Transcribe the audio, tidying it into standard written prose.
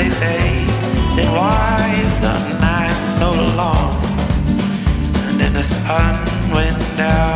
they say, then why is the night so long? And then the sun went down.